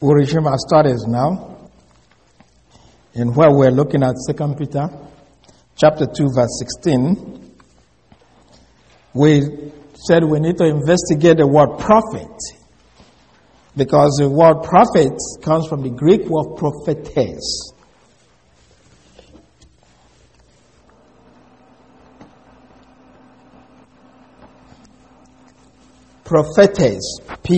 We resume our studies now, in where we're looking at 2 Peter chapter 2, verse 16. We said we need to investigate the word prophet, because the word prophet comes from the Greek word prophetess. Prophetess,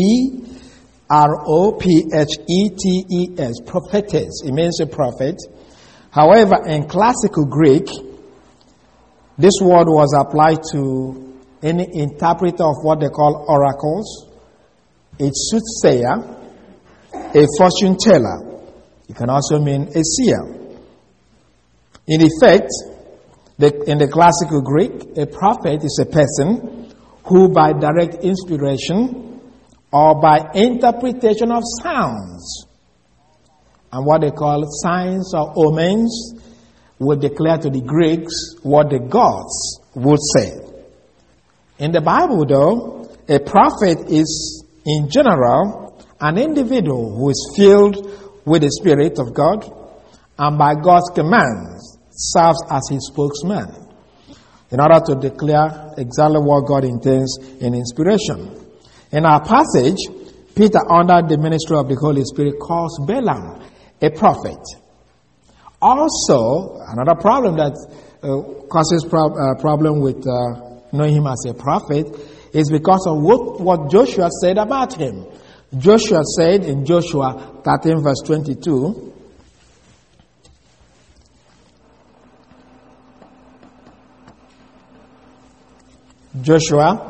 Prophetes, prophetess. It means a prophet. However, in classical Greek, this word was applied to any interpreter of what they call oracles, a soothsayer, a fortune teller. It can also mean a seer. In effect, in the classical Greek, a prophet is a person who by direct inspiration or by interpretation of sounds and what they call signs or omens would declare to the Greeks what the gods would say. In the Bible, though, a prophet is, in general, an individual who is filled with the Spirit of God and by God's commands serves as his spokesman in order to declare exactly what God intends in inspiration. In our passage, Peter, under the ministry of the Holy Spirit, calls Balaam a prophet. Also, another problem that causes problem with knowing him as a prophet is because of what Joshua said about him. Joshua said in Joshua 13 verse 22, Joshua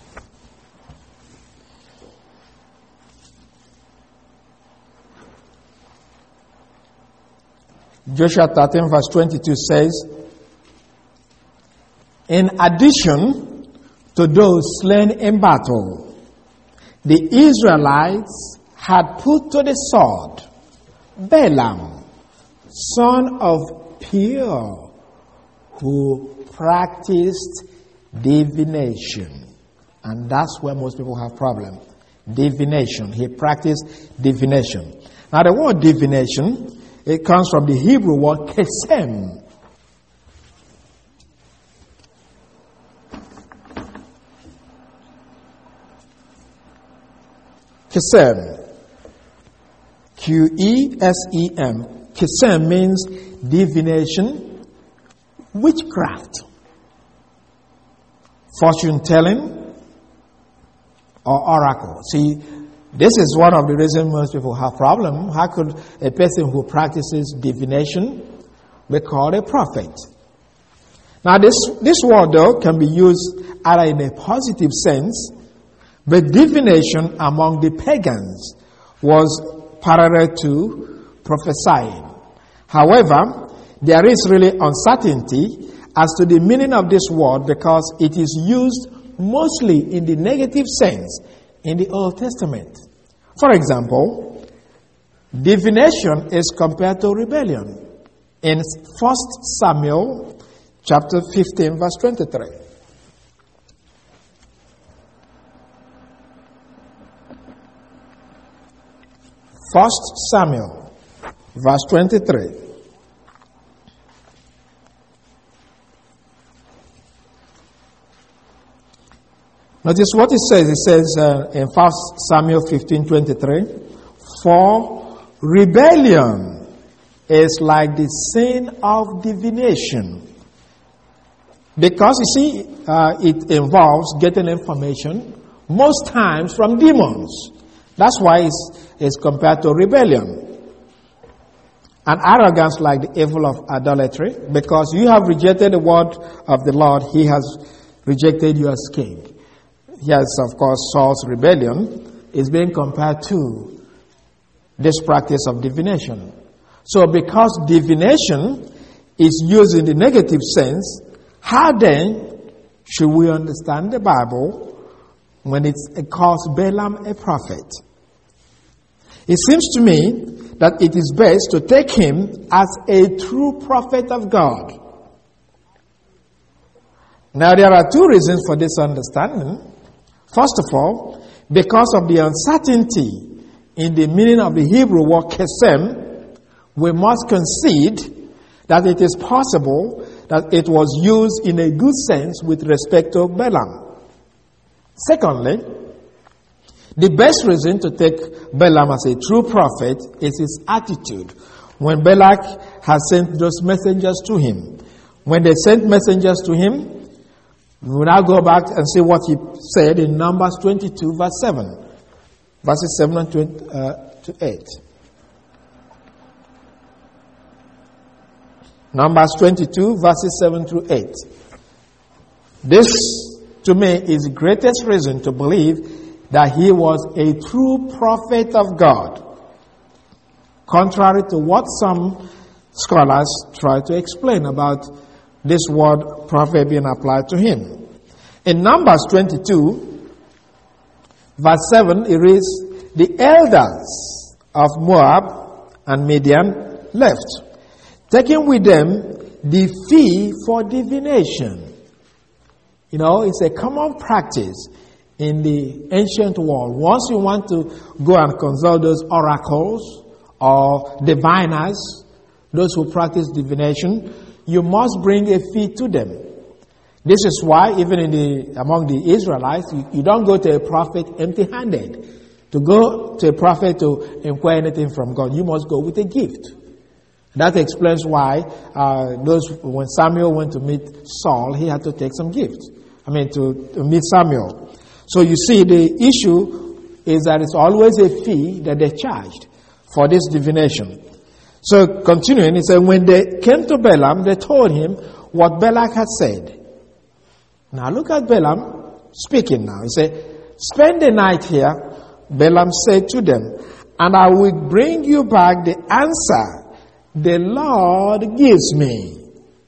Joshua 13 verse 22 says, in addition to those slain in battle, the Israelites had put to the sword Balaam, son of Beor, who practiced divination. And that's where most people have problem. Divination. He practiced divination. Now the word divination, it comes from the Hebrew word kesem. Kesem. Qesem. Kesem means divination, witchcraft, fortune telling, or oracle. See, this is one of the reasons most people have problem. How could a person who practices divination be called a prophet? Now this word though can be used either in a positive sense, but divination among the pagans was parallel to prophesying. However, there is really uncertainty as to the meaning of this word because it is used mostly in the negative sense in the Old Testament. For example, divination is compared to rebellion in 1 Samuel chapter 15 verse 23. First Samuel verse 23. Notice what it says. It says in 1 Samuel 15:23, for rebellion is like the sin of divination. Because you see, it involves getting information, most times from demons. That's why it's compared to rebellion. And arrogance like the evil of idolatry, because you have rejected the word of the Lord, he has rejected you as king. Yes, of course, Saul's rebellion is being compared to this practice of divination. So because divination is used in the negative sense, how then should we understand the Bible when it calls Balaam a prophet? It seems to me that it is best to take him as a true prophet of God. Now there are two reasons for this understanding. First of all, because of the uncertainty in the meaning of the Hebrew word kesem, we must concede that it is possible that it was used in a good sense with respect to Balaam. Secondly, the best reason to take Balaam as a true prophet is his attitude when Balak has sent those messengers to him. When they sent messengers to him, we will now go back and see what he said in Numbers 22, verse 7. Verses 7 and to 8. Numbers 22, verses 7 through 8. This, to me, is the greatest reason to believe that he was a true prophet of God, contrary to what some scholars try to explain about this word prophet being applied to him. In Numbers 22, verse 7, it reads, "The elders of Moab and Midian left, taking with them the fee for divination." You know, it's a common practice in the ancient world. Once you want to go and consult those oracles or diviners, those who practice divination, you must bring a fee to them. This is why even among the Israelites, you don't go to a prophet empty-handed. To go to a prophet to inquire anything from God, you must go with a gift. That explains why when Samuel went to meet Saul, he had to take some gifts. To meet Samuel. So you see, the issue is that it's always a fee that they charged for this divination. So continuing, he said, when they came to Balaam, they told him what Balak had said. Now look at Balaam speaking now. He said, "Spend the night here," Balaam said to them, "and I will bring you back the answer the Lord gives me."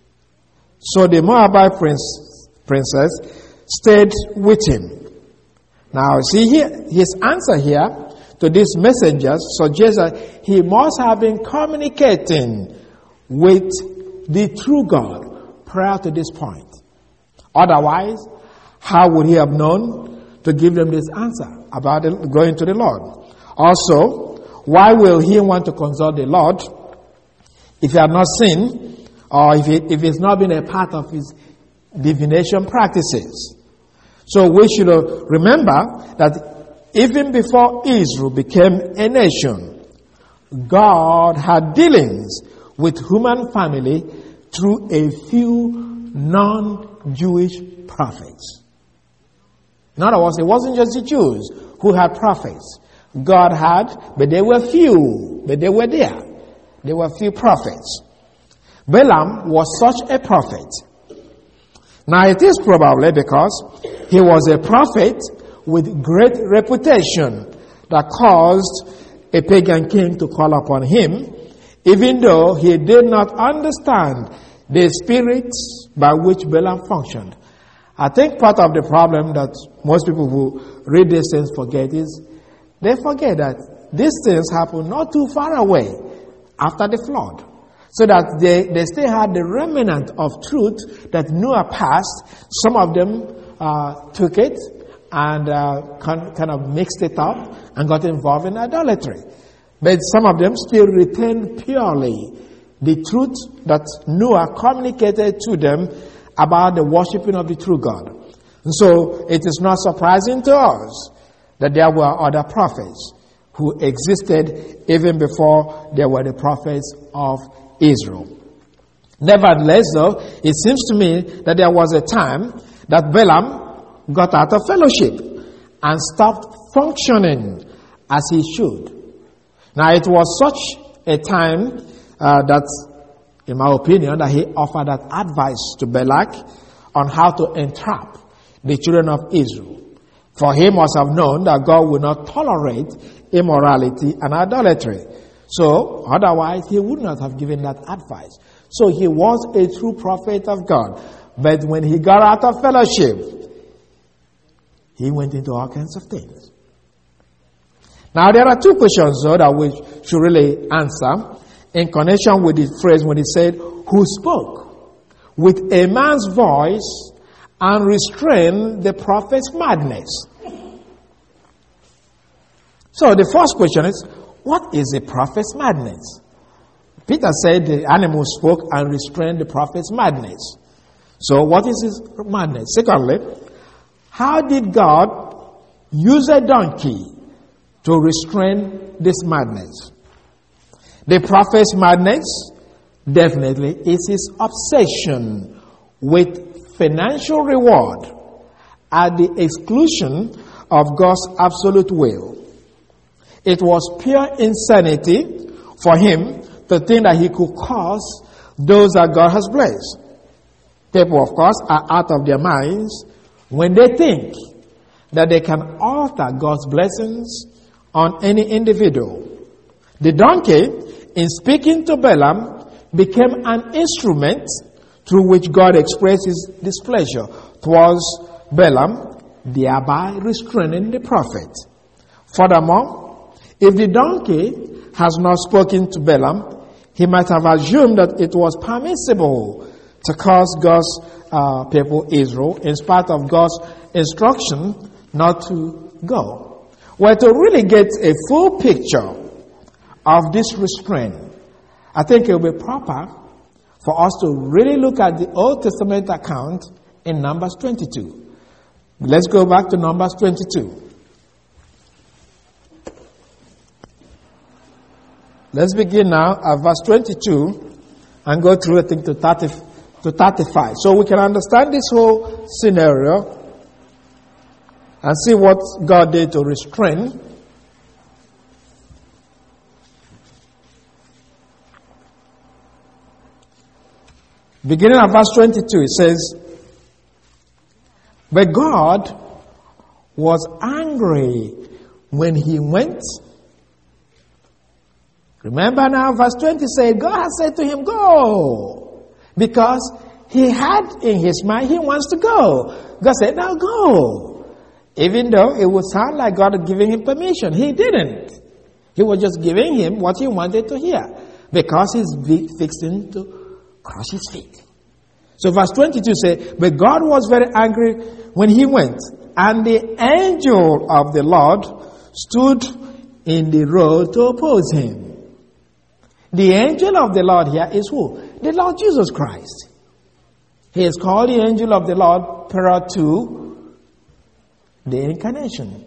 So the Moabite princess stayed with him. Now see here, his answer here to these messengers suggests that he must have been communicating with the true God prior to this point. Otherwise, how would he have known to give them this answer about going to the Lord? Also, why will he want to consult the Lord if he had not seen, or if it's not been a part of his divination practices? So we should remember that even before Israel became a nation, God had dealings with human family through a few non-Jewish prophets. In other words, it wasn't just the Jews who had prophets. God had, but they were few, but they were there. There were few prophets. Balaam was such a prophet. Now it is probably because he was a prophet with great reputation that caused a pagan king to call upon him, even though he did not understand the spirit by which Balaam functioned. I think part of the problem that most people who read these things forget is they forget that these things happened not too far away after the flood. So that they still had the remnant of truth that Noah passed. Some of them took it and kind of mixed it up and got involved in idolatry. But some of them still retained purely the truth that Noah communicated to them about the worshiping of the true God. And so it is not surprising to us that there were other prophets who existed even before there were the prophets of Israel. Nevertheless, though, it seems to me that there was a time that Balaam got out of fellowship and stopped functioning as he should. Now, it was such a time that, in my opinion, that he offered that advice to Balak on how to entrap the children of Israel. For he must have known that God will not tolerate immorality and idolatry. So, otherwise, he would not have given that advice. So, he was a true prophet of God. But when he got out of fellowship, he went into all kinds of things. Now, there are two questions, though, that we should really answer in connection with the phrase when he said, "Who spoke with a man's voice and restrained the prophet's madness." So the first question is, what is a prophet's madness? Peter said the animal spoke and restrained the prophet's madness. So what is his madness? Secondly, how did God use a donkey to restrain this madness? The prophet's madness definitely is his obsession with financial reward at the exclusion of God's absolute will. It was pure insanity for him to think that he could curse those that God has blessed. People, of course, are out of their minds when they think that they can alter God's blessings on any individual. The donkey, in speaking to Balaam, became an instrument through which God expressed his displeasure towards Balaam, thereby restraining the prophet. Furthermore, if the donkey has not spoken to Balaam, he might have assumed that it was permissible to curse God's people Israel in spite of God's instruction not to go. Well, to really get a full picture of this restraint, I think it will be proper for us to really look at the Old Testament account in Numbers 22. Let's go back to Numbers 22. Let's begin now at verse 22 and go through, I think, to 35. So we can understand this whole scenario and see what God did to restrain. Beginning at verse 22, it says, "But God was angry when he went." Remember now, verse 20 said, God had said to him, go. Because he had in his mind, he wants to go. God said, now go. Even though it would sound like God had given him permission, he didn't. He was just giving him what he wanted to hear. Because he's fixing to crush his feet. So verse 22 says, but God was very angry when he went. And the angel of the Lord stood in the road to oppose him. The angel of the Lord here is who? The Lord Jesus Christ. He is called the angel of the Lord prior to the incarnation.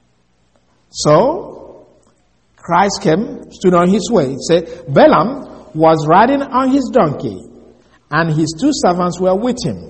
So, Christ came, stood on his way. Say, Balaam was riding on his donkey, and his two servants were with him.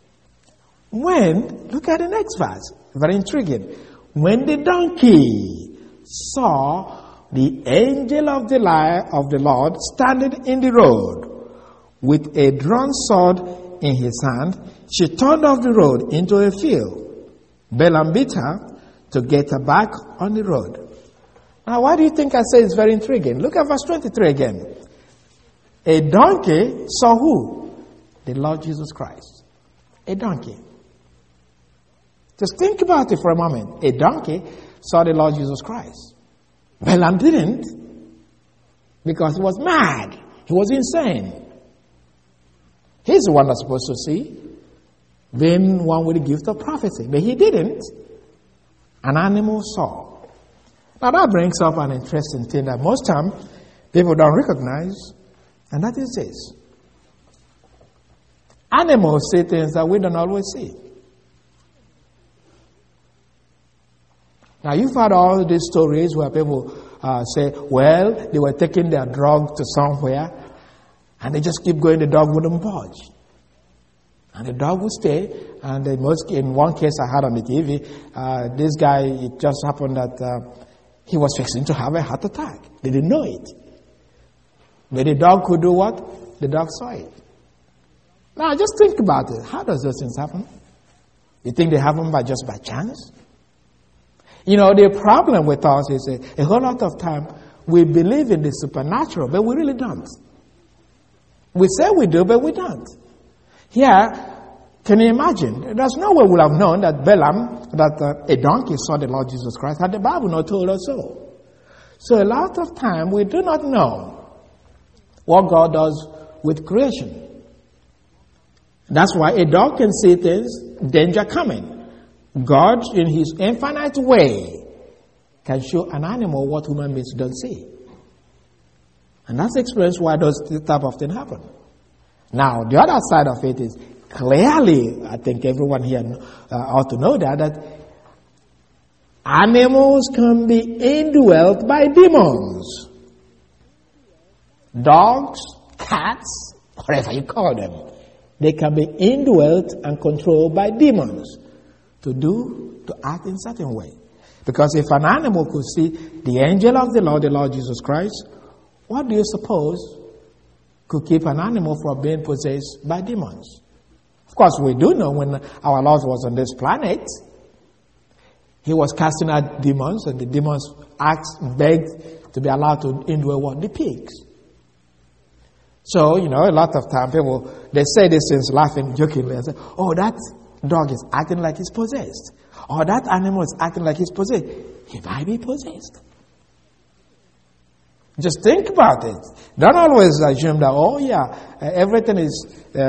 When, look at the next verse, very intriguing. When the donkey saw the angel of the Lord standing in the road with a drawn sword in his hand, she turned off the road into a field. Balaam beat her to get her back on the road. Now, why do you think I say it's very intriguing? Look at verse 23 again. A donkey saw who? The Lord Jesus Christ. A donkey. Just think about it for a moment. A donkey saw the Lord Jesus Christ. Balaam didn't, because he was mad. He was insane. He's the one that's supposed to see, being one with the gift of prophecy. But he didn't. An animal saw. Now that brings up an interesting thing that most times people don't recognize, and that is this. Animals see things that we don't always see. Now, you've heard all these stories where people say, well, they were taking their dog to somewhere, and they just keep going, the dog wouldn't budge. And the dog would stay, and in one case I heard on the TV, this guy, it just happened that he was fixing to have a heart attack. They didn't know it. But the dog could do what? The dog saw it. Now, just think about it. How does those things happen? You think they happen just by chance? You know, the problem with us is a whole lot of time we believe in the supernatural, but we really don't. We say we do, but we don't. Here, can you imagine? There's no way we'll have known that Balaam, that a donkey saw the Lord Jesus Christ, had the Bible not told us so. So a lot of time we do not know what God does with creation. That's why a dog can see things, danger coming. God, in his infinite way, can show an animal what human beings don't see. And that's the experience why those type of things happen. Now, the other side of it is clearly, I think everyone here ought to know that animals can be indwelt by demons. Dogs, cats, whatever you call them, they can be indwelt and controlled by demons to act in a certain way. Because if an animal could see the angel of the Lord Jesus Christ, what do you suppose could keep an animal from being possessed by demons? Of course, we do know when our Lord was on this planet, he was casting out demons, and the demons asked, begged to be allowed to indwell the pigs. So, a lot of time people, they say these things laughing, jokingly, and say, oh, that dog is acting like he's possessed. Or that animal is acting like he's possessed. He might be possessed. Just think about it. Don't always assume that, everything is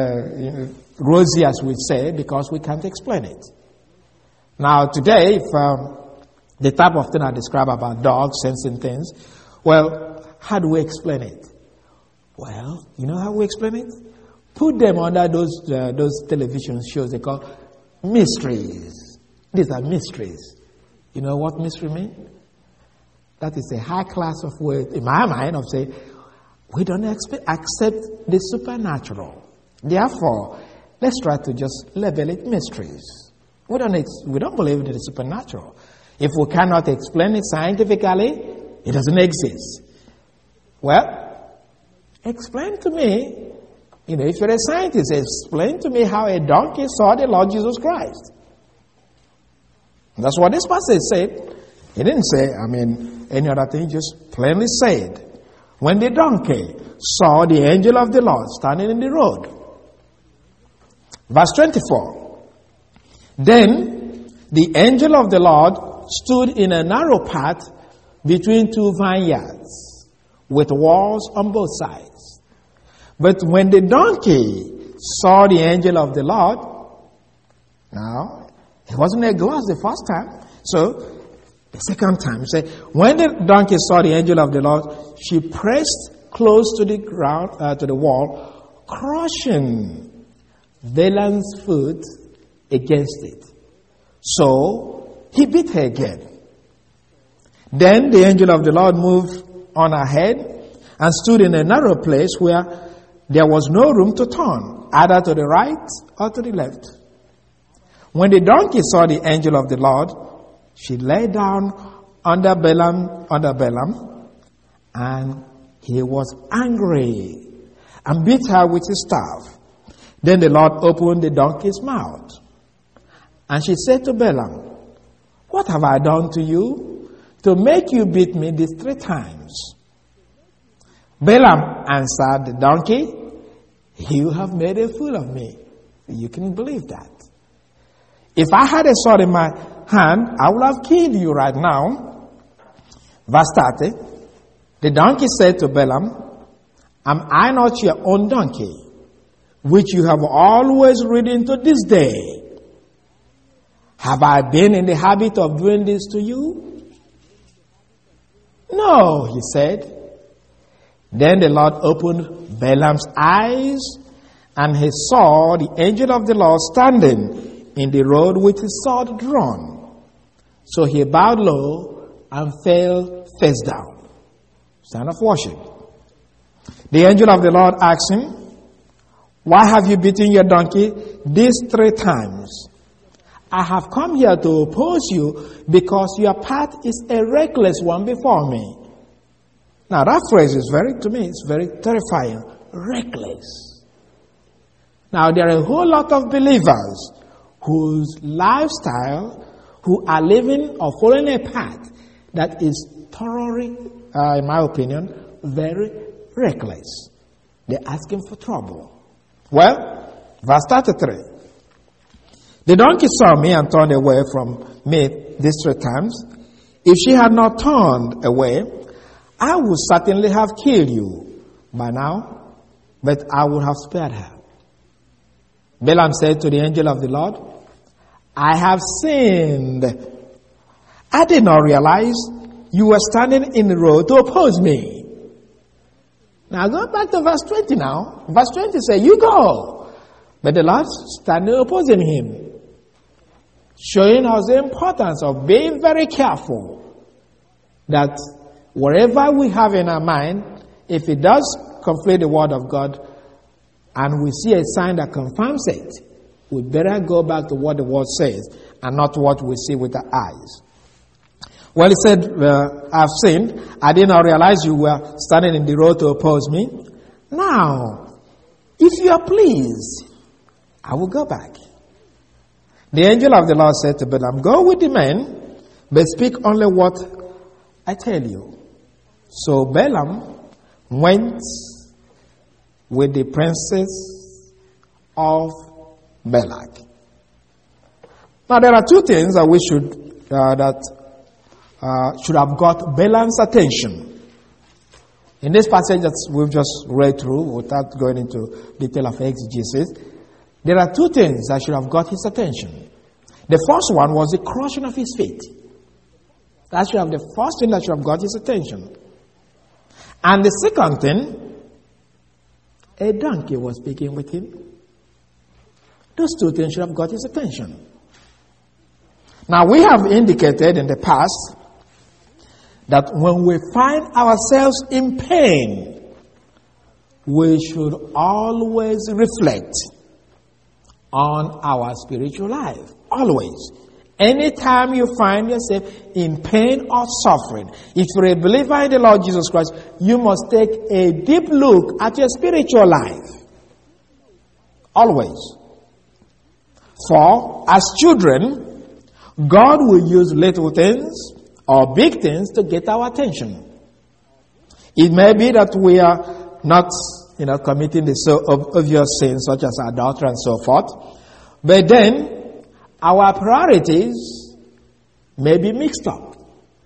rosy, as we say, because we can't explain it. Now, today, if the type of thing I describe about dogs sensing things, well, how do we explain it? Well, you know how we explain it? Put them under those television shows they call mysteries. These are mysteries. You know what mystery means? That is a high class of word, in my mind, of saying, we don't accept the supernatural. Therefore, let's try to just label it mysteries. We don't believe in the supernatural. If we cannot explain it scientifically, it doesn't exist. Well, explain to me, if you're a scientist, explain to me how a donkey saw the Lord Jesus Christ. That's what this passage said. He didn't say, any other thing, just plainly said, when the donkey saw the angel of the Lord standing in the road. Verse 24. Then the angel of the Lord stood in a narrow path between two vineyards, with walls on both sides. But when the donkey saw the angel of the Lord, now, it wasn't a glass the first time. So, the second time, he said, when the donkey saw the angel of the Lord, she pressed close to the ground, to the wall, crushing Balaam's foot against it. So, he beat her again. Then the angel of the Lord moved on ahead and stood in a narrow place where there was no room to turn, either to the right or to the left. When the donkey saw the angel of the Lord, she lay down under Balaam, and he was angry and beat her with his staff. Then the Lord opened the donkey's mouth, and she said to Balaam, what have I done to you to make you beat me these 3 times? Balaam answered the donkey, you have made a fool of me. You can believe that. If I had a sword in my hand, I would have killed you right now. Verse 30. The donkey said to Balaam, am I not your own donkey, which you have always ridden to this day? Have I been in the habit of doing this to you? No, he said. Then the Lord opened Balaam's eyes, and he saw the angel of the Lord standing in the road with his sword drawn. So he bowed low and fell face down. Sign of worship. The angel of the Lord asked him, why have you beaten your donkey these 3 times? I have come here to oppose you because your path is a reckless one before me. Now that phrase is to me, it's very terrifying. Reckless. Now there are a whole lot of believers whose lifestyle, who are living or following a path that is thoroughly, in my opinion, very reckless. They're asking for trouble. Well, verse 33. The donkey saw me and turned away from me these 3 times. If she had not turned away, I would certainly have killed you by now, but I would have spared her. Balaam said to the angel of the Lord, I have sinned. I did not realize you were standing in the road to oppose me. Now go back to verse 20 now. Verse 20 says, you go. But the Lord standing opposing him, showing us the importance of being very careful that whatever we have in our mind, if it does conflict the word of God, and we see a sign that confirms it, we better go back to what the word says and not what we see with our eyes. Well, he said, I've sinned. I did not realize you were standing in the road to oppose me. Now, if you are pleased, I will go back. The angel of the Lord said to Balaam, go with the men, but speak only what I tell you. So Balaam went with the princes of Balak. Now there are two things that we should have got Balaam's attention. In this passage that we've just read through, without going into detail of exegesis, there are two things that should have got his attention. The first one was the crushing of his feet. That should have the first thing that should have got his attention. And the second thing, a donkey was speaking with him. Those two things should have got his attention. Now we have indicated in the past that when we find ourselves in pain, we should always reflect on our spiritual life. Always. Anytime you find yourself in pain or suffering, if you're a believer in the Lord Jesus Christ, you must take a deep look at your spiritual life. Always. For as children, God will use little things or big things to get our attention. It may be that we are not, committing the so obvious sins such as adultery and so forth, but then our priorities may be mixed up.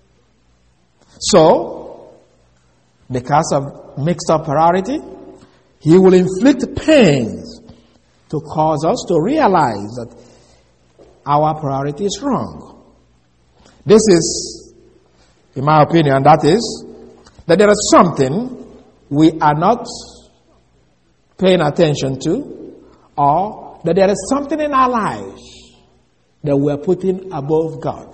So, because of mixed up priority, he will inflict pains to cause us to realize that our priority is wrong. This is, in my opinion, that is, that there is something we are not paying attention to, or that there is something in our lives that we are putting above God.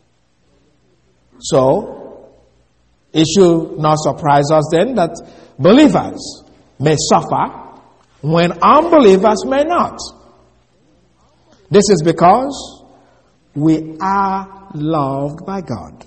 So, it should not surprise us then that believers may suffer when unbelievers may not. This is because we are loved by God.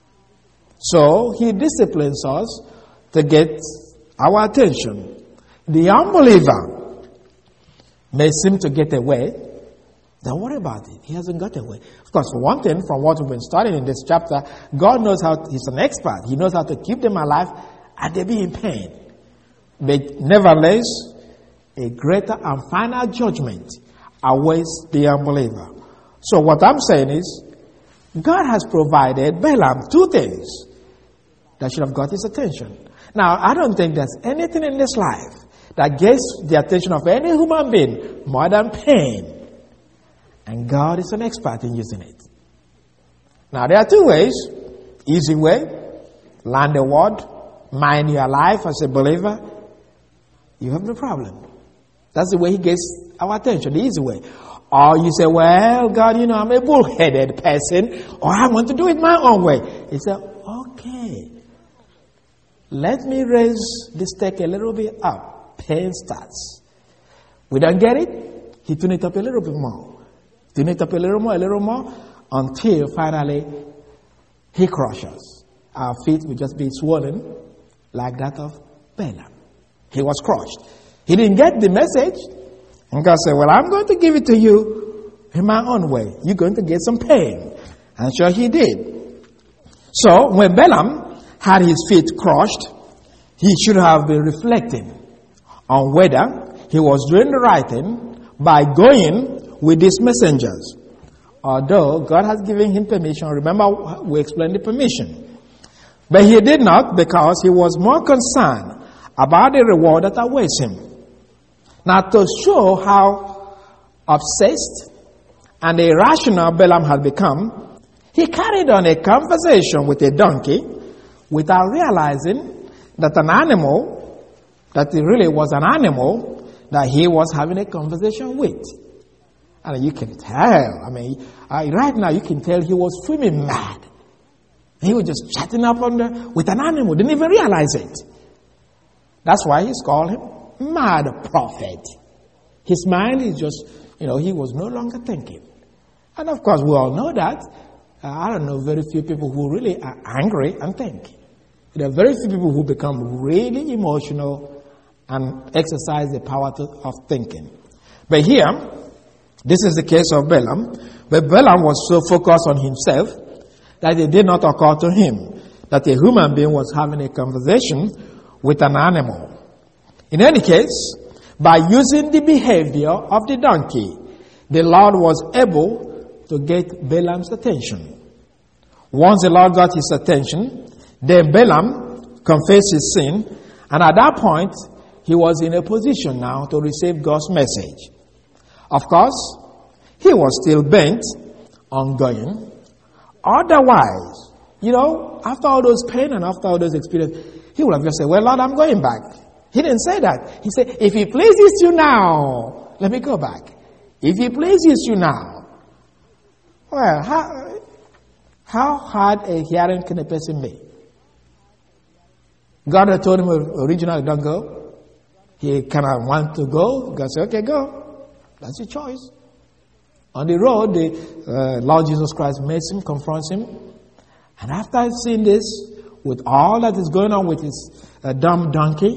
So, he disciplines us to get our attention. The unbeliever may seem to get away. Don't worry about it. He hasn't got away. Of course, for one thing, from what we've been studying in this chapter, God knows how, he's an expert. He knows how to keep them alive and they be in pain. But nevertheless, a greater and final judgment awaits the unbeliever. So what I'm saying is, God has provided Balaam two things that should have got his attention. Now, I don't think there's anything in this life that gets the attention of any human being more than pain. And God is an expert in using it. Now, there are two ways. Easy way, learn the word, mind your life as a believer. You have no problem. That's the way he gets our attention, the easy way. Or you say, well, God, I'm a bullheaded person, or I want to do it my own way. He said, okay, let me raise the stake a little bit up. Pain starts. We don't get it, he tune it up a little bit more. Tune it up a little more, until finally he crushes. Our feet will just be swollen like that of Balaam. He was crushed. He didn't get the message. And God said, well, I'm going to give it to you in my own way. You're going to get some pain. And sure he did. So when Balaam had his feet crushed, he should have been reflecting on whether he was doing the right thing by going with these messengers. Although God has given him permission. Remember, we explained the permission. But he did not, because he was more concerned about the reward that awaits him. Now, to show how obsessed and irrational Balaam had become, He carried on a conversation with a donkey without realizing that an animal, that it really was an animal that he was having a conversation with. And you can tell, right now you can tell he was swimming mad. He was just chatting up with an animal, didn't even realize it. That's why he's called him mad prophet. His mind is just, he was no longer thinking. And of course, we all know that. I don't know very few people who really are angry and think. There are very few people who become really emotional and exercise the power of thinking. But here, this is the case of Balaam. But Balaam was so focused on himself that it did not occur to him that a human being was having a conversation with an animal. In any case, by using the behavior of the donkey, the Lord was able to get Balaam's attention. Once the Lord got his attention, then Balaam confessed his sin, and at that point, he was in a position now to receive God's message. Of course, he was still bent on going. Otherwise, after all those pain and after all those experiences, he would have just said, well, Lord, I'm going back. He didn't say that. He said, if it pleases you now, let me go back. If it pleases you now. Well, how hard a hearing can a person be? God had told him originally, don't go. He kind of want to go. God said, okay, go. That's your choice. On the road, the Lord Jesus Christ meets him, confronts him. And after seeing this, with all that is going on with his dumb donkey,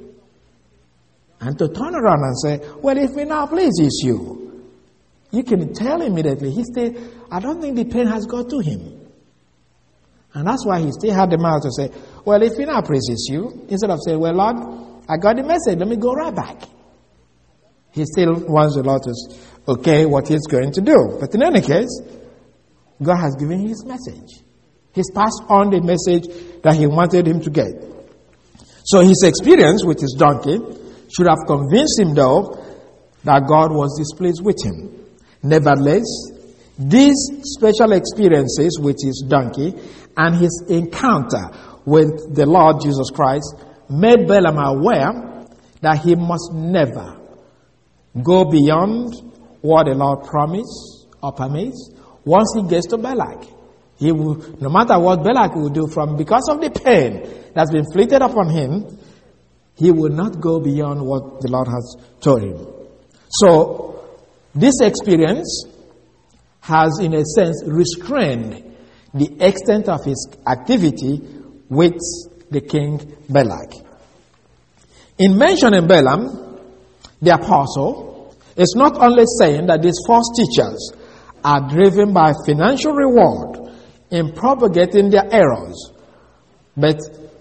and to turn around and say, well, if it now pleases you, you can tell immediately. I don't think the pain has got to him. And that's why he still had the mouth to say, well, if it now pleases you, instead of saying, well, Lord, I got the message, let me go right back. He still wants the Lord to okay what he's going to do. But in any case, God has given him his message. He's passed on the message that he wanted him to get. So his experience with his donkey should have convinced him, though, that God was displeased with him. Nevertheless, these special experiences with his donkey and his encounter with the Lord Jesus Christ made Balaam aware that he must never go beyond what the Lord promised or permits. Once he gets to Balak, he will, no matter what Balak will do because of the pain that's been inflicted upon him, he will not go beyond what the Lord has told him. So, this experience has, in a sense, restrained the extent of his activity with the king Balak. In mentioning Balaam, the apostle is not only saying that these false teachers are driven by financial reward in propagating their errors, but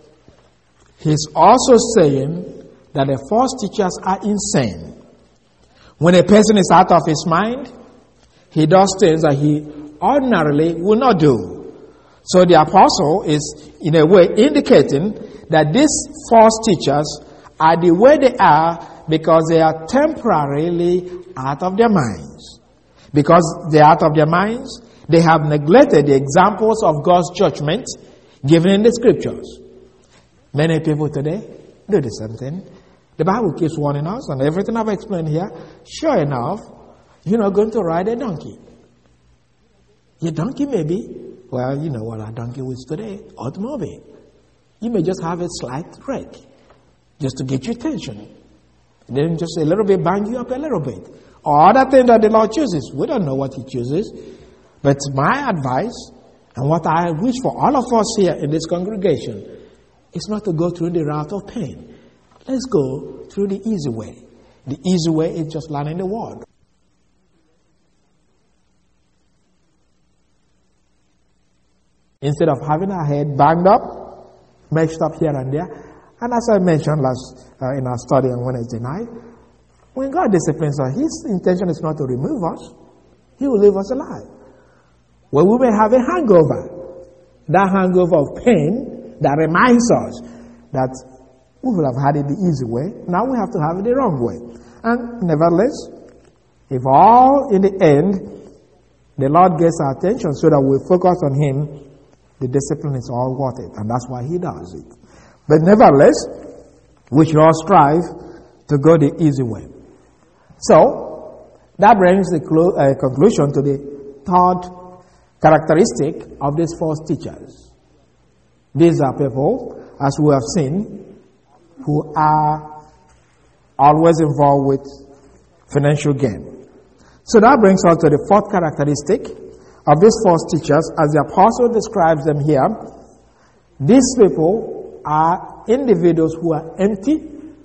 he's also saying that the false teachers are insane. When a person is out of his mind, he does things that he ordinarily will not do. So the apostle is, in a way, indicating that these false teachers are the way they are because they are temporarily out of their minds. Because they are out of their minds, they have neglected the examples of God's judgment given in the scriptures. Many people today do the same thing. The Bible keeps warning us, and everything I've explained here, sure enough, you're not going to ride a donkey. Your donkey may be, well, you know what a donkey is today, automobile. You may just have a slight wreck, just to get your attention. Then just a little bit bang you up a little bit. Or other thing that the Lord chooses. We don't know what he chooses. But my advice, and what I wish for all of us here in this congregation, is not to go through the route of pain. Let's go through the easy way. The easy way is just learning the word. Instead of having our head banged up, messed up here and there. And as I mentioned in our study on Wednesday night, when God disciplines us, his intention is not to remove us. He will leave us alive. When we may have a hangover, that hangover of pain that reminds us that we would have had it the easy way. Now we have to have it the wrong way. And nevertheless, if all in the end the Lord gets our attention so that we focus on Him, the discipline is all worth it. And that's why He does it. But nevertheless, we should all strive to go the easy way. So, that brings the conclusion to the third characteristic of these false teachers. These are people, as we have seen, who are always involved with financial gain. So that brings us to the fourth characteristic of these false teachers, as the apostle describes them here. These people are individuals who are empty,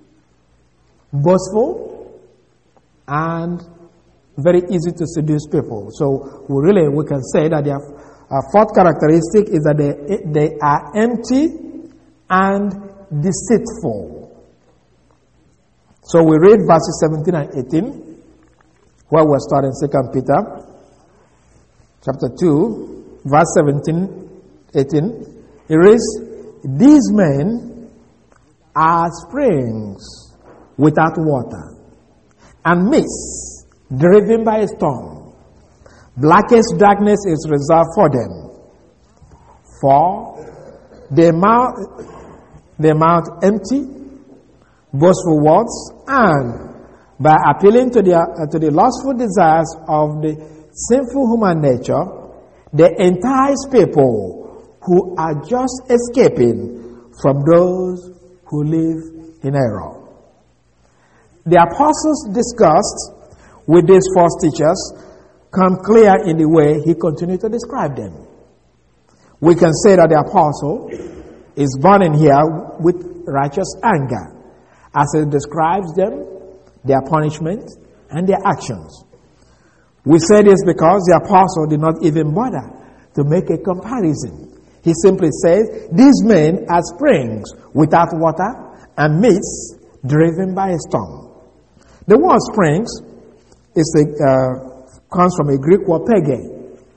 boastful, and very easy to seduce people. So we can say that their fourth characteristic is that they are empty and deceitful. So we read verses 17 and 18, where we're starting 2 Peter chapter 2, verse 17, 18. It reads, "These men are springs without water, and mists driven by a storm. Blackest darkness is reserved for them. For they mouth empty, boastful words, and by appealing to the lustful desires of the sinful human nature, they entice people who are just escaping from those who live in error." The apostles discussed with these false teachers come clear in the way he continued to describe them. We can say that the apostle is burning here with righteous anger as he describes them, their punishment, and their actions. We say this because the apostle did not even bother to make a comparison. He simply says, "These men are springs without water and mists driven by a storm." The word springs comes from a Greek word pege.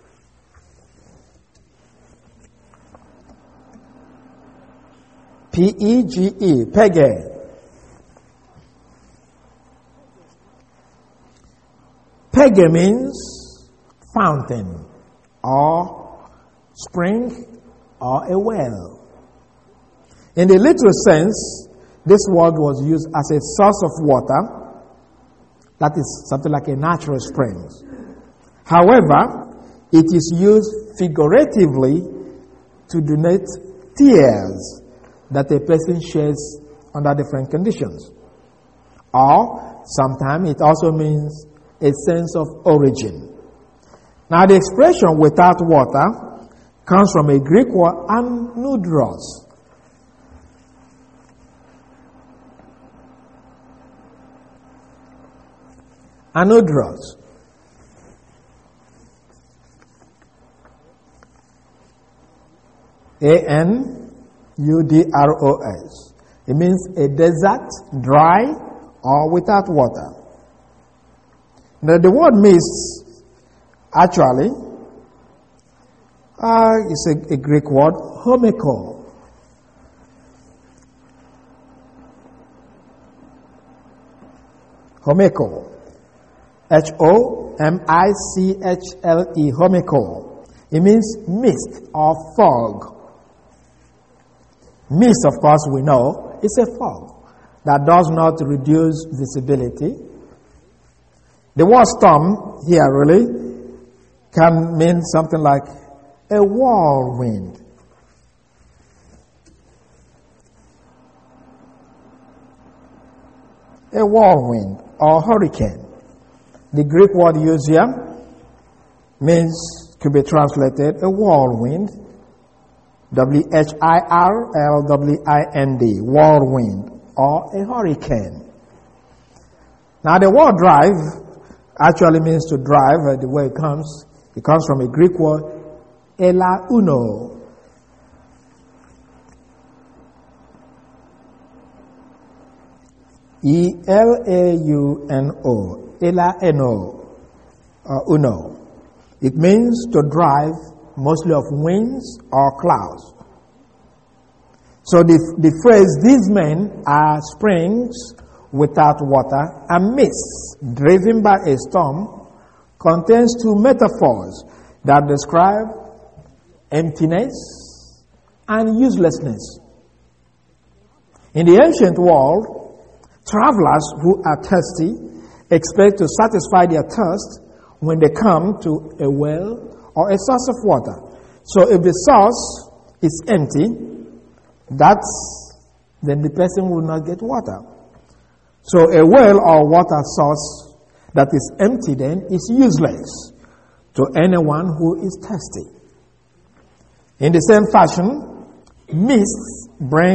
P-E-G-E, pege. Pege means fountain, or spring, or a well. In the literal sense, this word was used as a source of water. That is something like a natural spring. However, it is used figuratively to denote tears that a person sheds under different conditions. Or sometimes it also means a sense of origin. Now the expression "without water" comes from a Greek word anudros. Anudros. A-N-U-D-R-O-S. It means a desert, dry, or without water. Now the word mist actually is a Greek word, homeko. Homeko. H-O-M-I-C-H-L-E, homeko. It means mist or fog. Mist, of course, we know, is a fog that does not reduce visibility. The word storm here really can mean something like a whirlwind. A whirlwind or hurricane. The Greek word used here could be translated a whirlwind, W-H-I-R-L-W-I-N-D, whirlwind, or a hurricane. Now the word drive actually means to drive. The way it comes from a Greek word, elauno. E-L-A-U-N-O, elauno, uno. It means to drive mostly of winds or clouds. So the phrase, "these men are springs without water and mists driven by a storm," contains two metaphors that describe emptiness and uselessness. In the ancient world, travelers who are thirsty expect to satisfy their thirst when they come to a well or a source of water. So if the source is empty, then the person will not get water. So a well or water source that is empty then is useless to anyone who is thirsty. In the same fashion, mists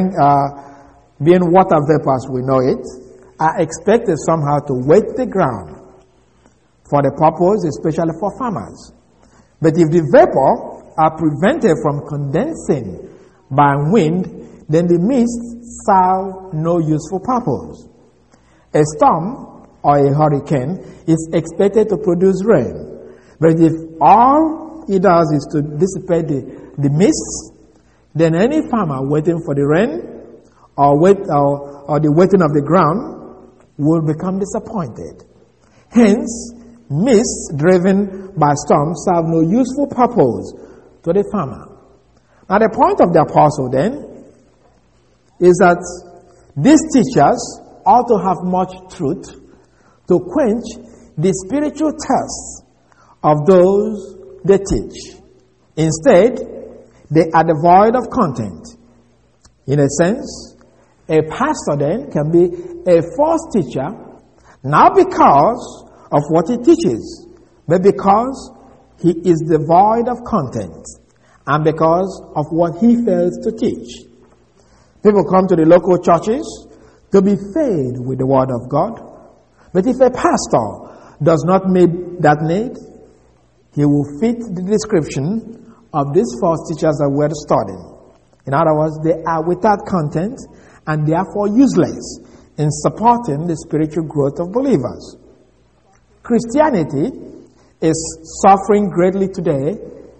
being water vapors, we know it, are expected somehow to wet the ground for the purpose, especially for farmers. But if the vapor are prevented from condensing by wind, then the mists serve no useful purpose. A storm or a hurricane is expected to produce rain. But if all it does is to dissipate the mists, then any farmer waiting for the rain or the wetting of the ground will become disappointed. Hence, mists driven by storms serve no useful purpose to the farmer. Now the point of the apostle then is that these teachers ought to have much truth to quench the spiritual thirst of those they teach. Instead, they are devoid of content. In a sense, a pastor then can be a false teacher, not because of what he teaches, but because he is devoid of content and because of what he fails to teach. People come to the local churches to be fed with the word of God, but if a pastor does not meet that need, he will fit the description of these false teachers that we're studying. In other words, they are without content and therefore useless in supporting the spiritual growth of believers. Christianity is suffering greatly today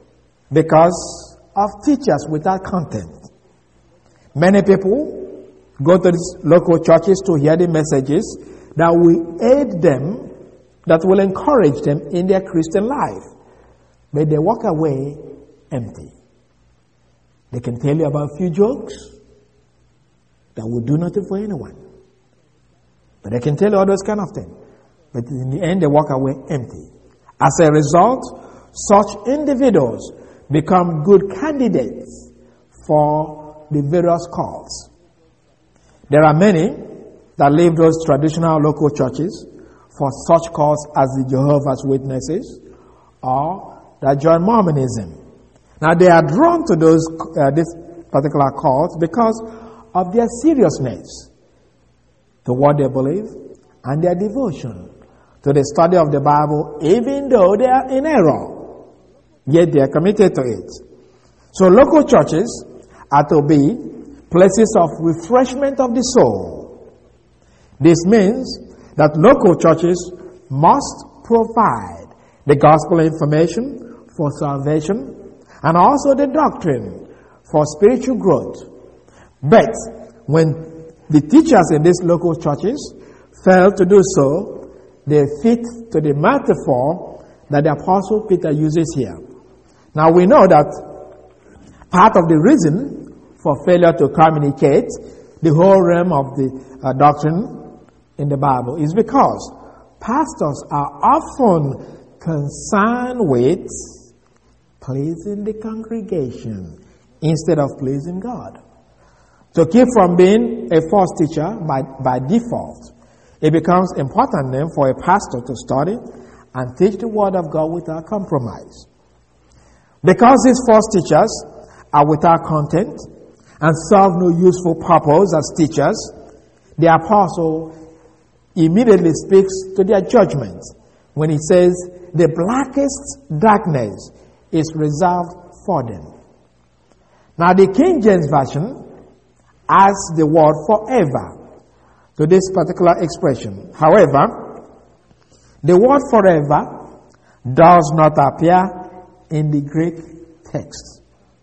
because of teachers without content. Many people go to these local churches to hear the messages that will aid them, that will encourage them in their Christian life. But they walk away empty. They can tell you about a few jokes that will do nothing for anyone. But they can tell you all those kind of things. But in the end, they walk away empty. As a result, such individuals become good candidates for the various cults. There are many that leave those traditional local churches for such cults as the Jehovah's Witnesses or that join Mormonism. Now they are drawn to this particular cults because of their seriousness to what they believe and their devotion to the study of the Bible, even though they are in error, yet they are committed to it. So local churches are to be places of refreshment of the soul. This means that local churches must provide the gospel information for salvation and also the doctrine for spiritual growth. But when the teachers in these local churches fail to do so, they fit to the metaphor that the Apostle Peter uses here. Now we know that part of the reason for failure to communicate the whole realm of the doctrine in the Bible is because pastors are often concerned with pleasing the congregation instead of pleasing God. To keep from being a false teacher by default, it becomes important then for a pastor to study and teach the word of God without compromise. Because these false teachers are without content and serve no useful purpose as teachers, the apostle immediately speaks to their judgment when he says the blackest darkness is reserved for them. Now the King James Version adds the word forever to this particular expression. However, the word forever does not appear in the Greek text.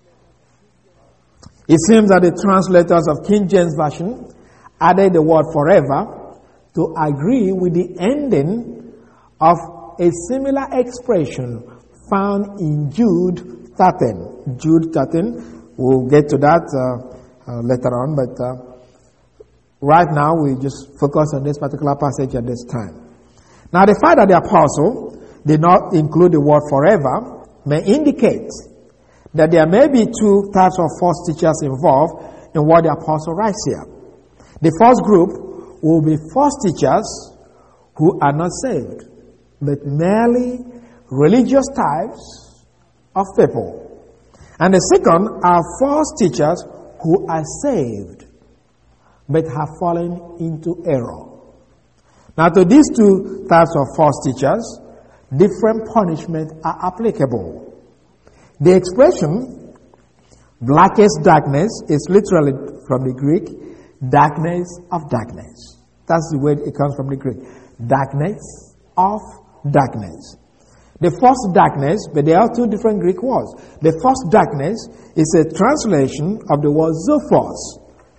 It seems that the translators of King James Version added the word forever to agree with the ending of a similar expression found in Jude 13. Jude 13, we'll get to that later on, but right now we just focus on this particular passage at this time. Now, the fact that the apostle did not include the word forever may indicate that there may be two types of false teachers involved in what the apostle writes here. The first group will be false teachers who are not saved, but merely religious types of people. And the second are false teachers who are saved, but have fallen into error. Now, to these two types of false teachers, different punishments are applicable. The expression blackest darkness is literally from the Greek, darkness of darkness. That's the word it comes from the Greek. Darkness of darkness. The first darkness, but there are two different Greek words. The first darkness is a translation of the word zophos.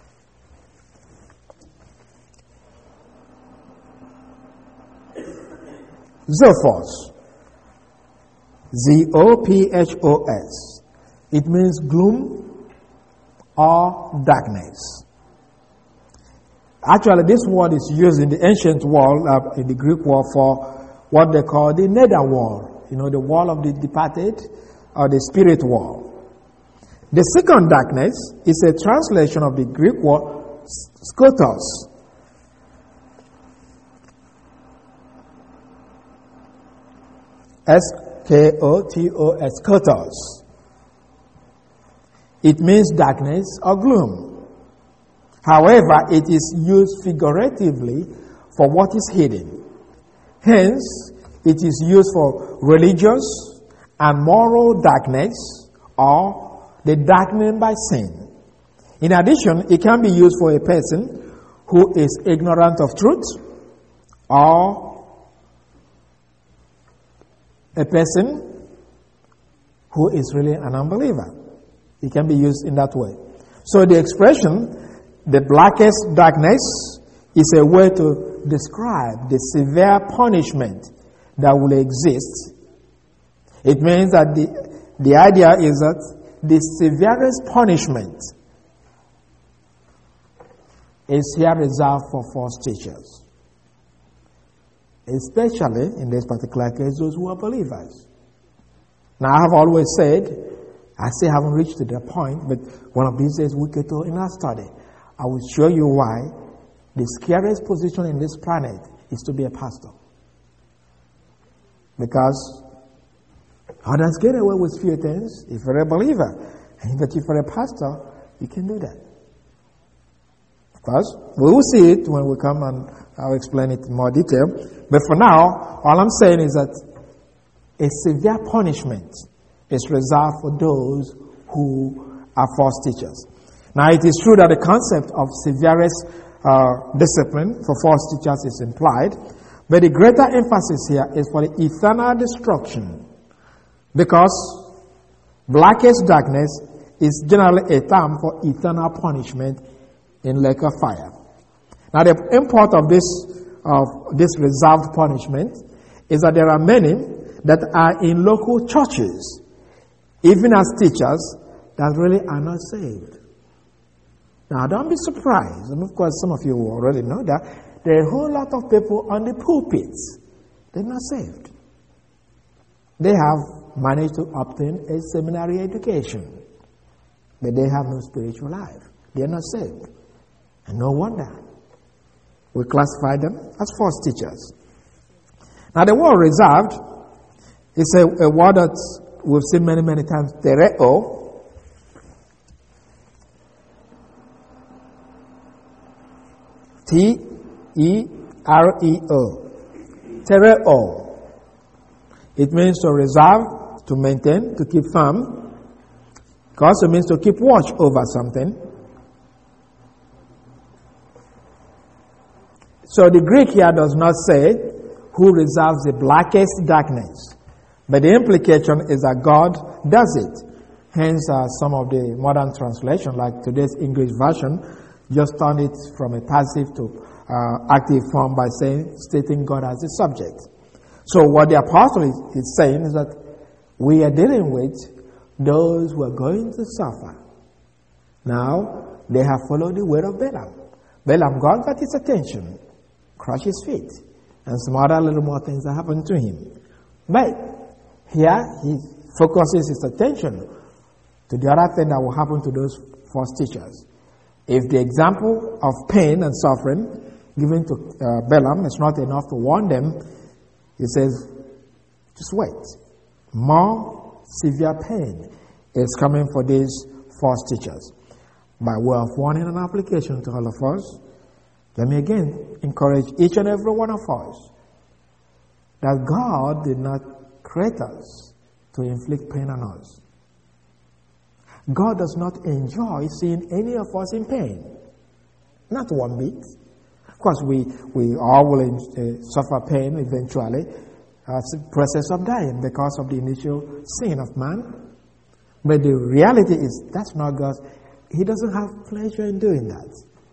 Zophos. Z-O-P-H-O-S. It means gloom or darkness. Actually, this word is used in the ancient world, in the Greek world, for what they call the netherworld. You know, the world of the departed, or the spirit world. The second darkness is a translation of the Greek word skotos. S-K-O-T-O-S, skotos. It means darkness or gloom. However, it is used figuratively for what is hidden. Hence, it is used for religious and moral darkness or the darkening by sin. In addition, it can be used for a person who is ignorant of truth or a person who is really an unbeliever. It can be used in that way. So the expression, the blackest darkness, is a way to describe the severe punishment that will exist. It means that the idea is that the severest punishment is here reserved for false teachers. Especially, in this particular case, those who are believers. Now, I have always said, I still haven't reached to that point, but one of these days we get to in our study, I will show you why the scariest position in this planet is to be a pastor. Because others get away with few things if you're a believer. But if you're a pastor, you can do that. Of course, we will see it when we come and I'll explain it in more detail. But for now, all I'm saying is that a severe punishment is reserved for those who are false teachers. Now, it is true that the concept of severest discipline for false teachers is implied, but the greater emphasis here is for the eternal destruction, because blackest darkness is generally a term for eternal punishment in lake of fire. Now, the import of this reserved punishment is that there are many that are in local churches, even as teachers, that really are not saved. Now, don't be surprised, and of course some of you already know that, there are a whole lot of people on the pulpits, they're not saved. They have managed to obtain a seminary education, but they have no spiritual life. They're not saved. And no wonder. We classify them as false teachers. Now, the word reserved is a word that we've seen many, many times, tereo. T-E-R-E-O. Tereo. It means to reserve, to maintain, to keep firm. It also means to keep watch over something. So the Greek here does not say who reserves the blackest darkness, but the implication is that God does it. Hence, some of the modern translation, like today's English version, just turn it from a passive to active form by stating God as the subject. So what the apostle is saying is that we are dealing with those who are going to suffer. Now, they have followed the word of Balaam. Balaam, God got his attention, crushed his feet, and some other little more things that happened to him. But here, he focuses his attention to the other thing that will happen to those false teachers. If the example of pain and suffering given to Balaam is not enough to warn them, he says, just wait. More severe pain is coming for these false teachers. By way of warning and application to all of us, let me again encourage each and every one of us that God did not create us to inflict pain on us. God does not enjoy seeing any of us in pain. Not one bit. Of course, we all will suffer pain eventually as the process of dying because of the initial sin of man. But the reality is that's not God's. He doesn't have pleasure in doing that.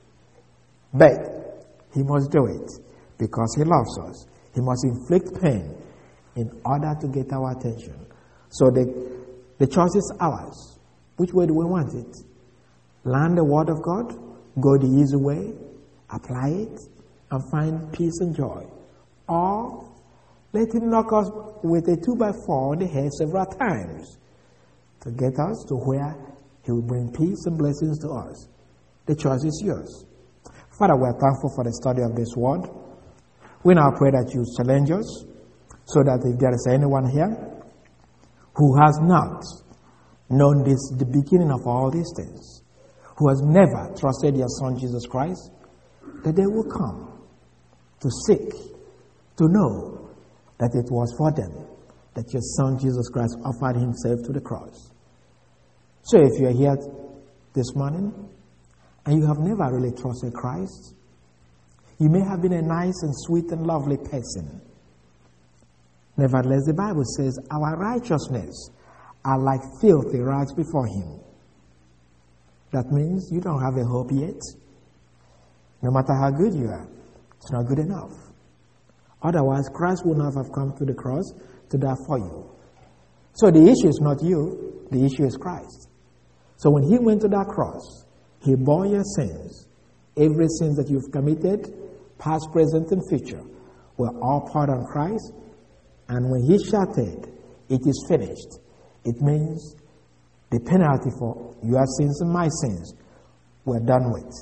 But he must do it because he loves us. He must inflict pain in order to get our attention. So the choice is ours. Which way do we want it? Learn the word of God, go the easy way, apply it, and find peace and joy. Or let him knock us with a 2x4 on the head several times to get us to where he will bring peace and blessings to us. The choice is yours. Father, we are thankful for the study of this word. We now pray that you challenge us so that if there is anyone here who has not known this, the beginning of all these things, who has never trusted your Son Jesus Christ, that they will come to seek, to know that it was for them that your Son Jesus Christ offered himself to the cross. So if you are here this morning and you have never really trusted Christ, you may have been a nice and sweet and lovely person. Nevertheless, the Bible says our righteousness are like filthy rags before him. That means you don't have a hope yet. No matter how good you are, it's not good enough. Otherwise, Christ would not have come to the cross to die for you. So the issue is not you, the issue is Christ. So when he went to that cross, he bore your sins. Every sin that you've committed, past, present, and future, were all poured on Christ. And when he shouted, "It is finished," it means the penalty for your sins and my sins were done with.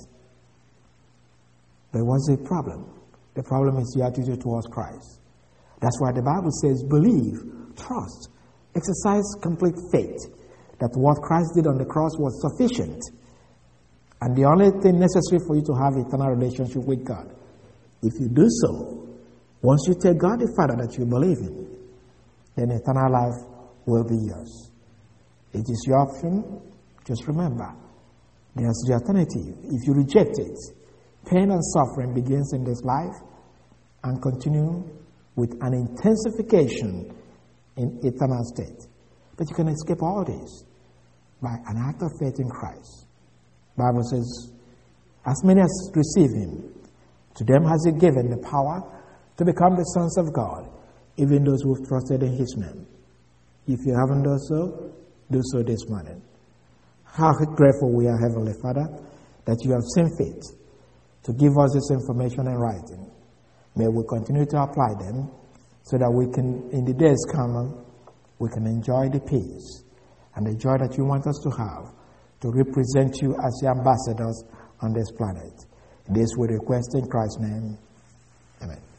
But what's the problem? The problem is your attitude towards Christ. That's why the Bible says, believe, trust, exercise complete faith that what Christ did on the cross was sufficient. And the only thing necessary for you to have eternal relationship with God. If you do so, once you take God the Father that you believe in, then eternal life will be yours. It is your option. Just remember, there's the alternative. If you reject it, pain and suffering begins in this life and continue with an intensification in eternal state. But you can escape all this by an act of faith in Christ. The Bible says, as many as receive him, to them has he given the power to become the sons of God, even those who have trusted in his name. If you haven't done so, do so this morning. How grateful we are, Heavenly Father, that you have seen fit to give us this information in writing. May we continue to apply them so that we can, in the days coming, we can enjoy the peace and the joy that you want us to have to represent you as the ambassadors on this planet. This we request in Christ's name. Amen.